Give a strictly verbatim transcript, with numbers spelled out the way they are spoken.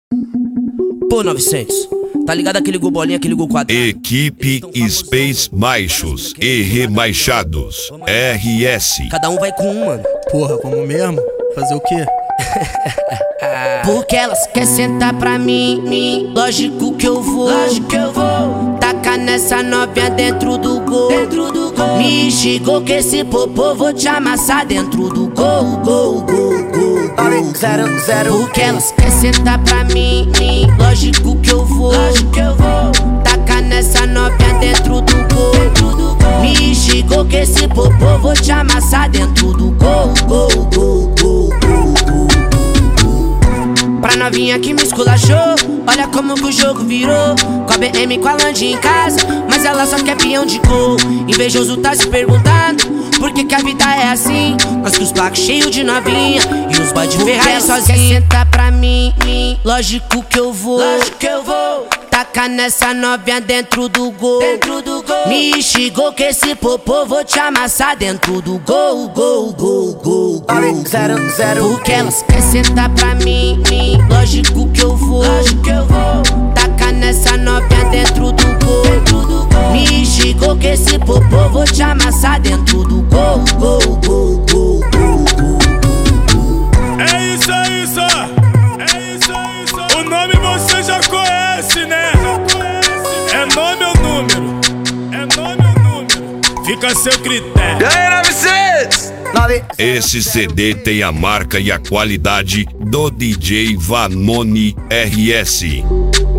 Pô, novecentos, tá ligado aquele gol bolinha, aquele gol quadrado? Equipe Space Maixos e Remaixados R S. Cada um vai com um, mano. Porra, vamos mesmo? Fazer o quê? Porque elas querem sentar pra mim, mim. Lógico que eu vou, lógico que eu vou. Tacar nessa novinha dentro do gol, dentro do gol. Me xingou que esse popô vou te amassar dentro do gol, gol, gol, gol, gol. Zero, zero. Porque elas querem sentar pra mim, mim. Lógico que eu vou, lógico que eu vou. Tacar nessa novinha dentro do gol, dentro do gol. Me xingou que esse popô vou te amassar dentro do gol, gol, gol, gol, gol, gol. Pra novinha que me esculachou, olha como que o jogo virou. Com a B M, com a Land em casa, mas ela só quer peão de gol. Invejoso tá se perguntando por que que a vida é assim. Nós que os placos cheios de novinha e os boy de Ferrari sozinho. Quer sentar pra mim, mim, lógico que eu vou, lógico que eu vou. Tacar nessa novinha dentro do gol, dentro do gol. Me xingou que esse popô vou te amassar dentro do gol, gol, gol, gol, gol. Zero, zero. Porque elas querem sentar pra mim, mim. Lógico que eu vou, lógico que eu vou. Tacar nessa novinha dentro do gol, dentro do gol. Me xingou que esse popô vou te amassar dentro do gol, gol, gol, gol, gol, gol. É isso, é isso, é isso, é isso. O nome você já conhece, né? É nome ou número? É nome ou número? Fica a seu critério. E aí, novecentos? Esse C D tem a marca e a qualidade do D J Vanoni R S.